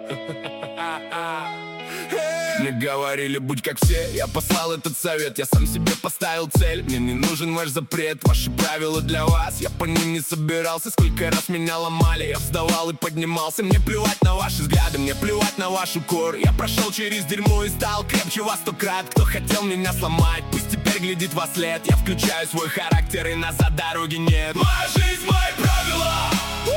Мне говорили, будь как все, я послал этот совет. Я сам себе поставил цель, мне не нужен ваш запрет. Ваши правила для вас, я по ним не собирался. Сколько раз меня ломали, я вставал и поднимался. Мне плевать на ваши взгляды, мне плевать на вашу кор. Я прошел через дерьмо и стал крепче вас 100 крат. Кто хотел меня сломать, пусть теперь глядит во след. Я включаю свой характер и назад дороги нет. Моя жизнь, мои правила,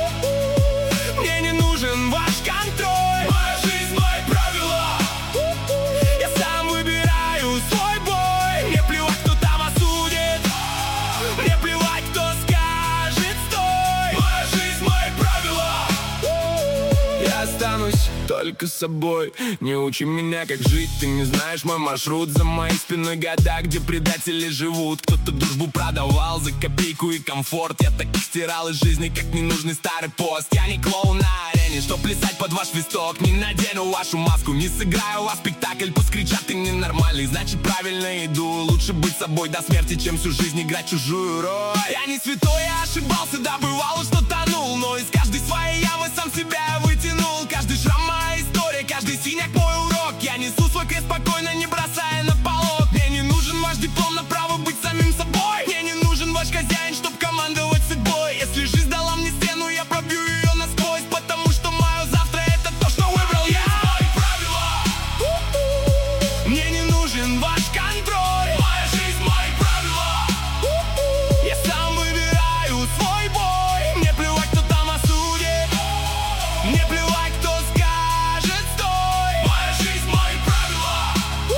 мне не нужен ваш контроль. Моя жизнь, мои правила, я сам выбираю свой бой. Мне плевать, кто там осудит, мне плевать, кто скажет стой. Моя жизнь, мои правила, я останусь только собой. Не учи меня, как жить, ты не знаешь мой маршрут. За моей спиной года, где предатели живут. Кто-то дружбу продавал за копейку и комфорт. Я таких стирал из жизни, как ненужный старый пост. Я не клоун на арене, чтоб плясать под ваш свисток. Не надену вашу маску, не сыграю вас спектакль. Пусть кричат, ты ненормальный, значит правильно иду. Лучше быть собой до смерти, чем всю жизнь играть чужую роль. Я не святой, я ошибался, да бывало, что тонул. Но из каждой своей ямы сам себя вытянул. Каждый шрам моя история, каждый синяк мой урок. Я несу свой крест спокойно, не бросая на полок. Мне не нужен ваш диплом на право быть самим собой. Мне не нужен ваш хозяин, чтоб командовать судьбой. Если жизнь дала мне стену, я пробью ее насквозь. Потому что мое завтра это то, что выбрал я. Мои правила, мне не нужен ваш контроль. Моя жизнь, мои правила, я сам выбираю свой бой. Мне плевать, кто там осудит, мне плевать, кто скажет стой. Моя жизнь, мои правила,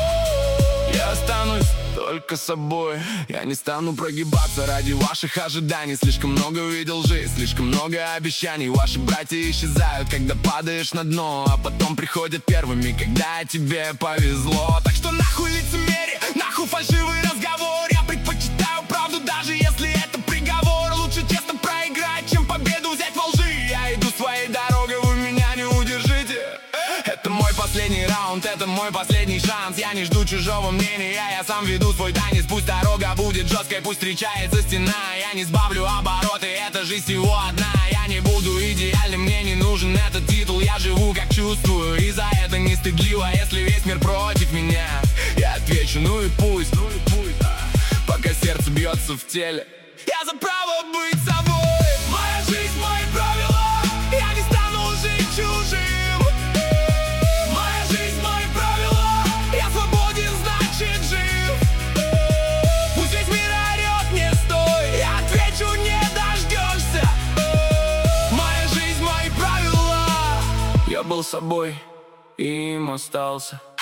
я останусь только собой. Я не стану прогибаться ради ваших ожиданий. Слишком много видел жизнь, слишком много обещаний. Ваши братья исчезают, когда падаешь на дно, а потом приходят первыми, когда тебе повезло. Так что нахуй лицемерие, нахуй фальшивый разговор. Я предпочитаю правду, даже если это приговор. Лучше честно проиграть, чем победу взять во лжи. Я иду своей дорогой, вы меня не удержите. Это мой последний раунд, это мой последний шанс. Я не жду чужого мнения, я сам веду свой танец. Пусть дорога будет жесткой, пусть встречается стена. Я не сбавлю обороты, эта жизнь всего одна. Я не буду идеальным, мне не нужен этот титул. Я живу как чувствую, и за это не стыдливо. Если весь мир против меня, я отвечу, ну и пусть, пока сердце бьется в теле. Я за право быть собой. Моя жизнь, мои правила, я не стану жить чужим. Я был собой, и им остался.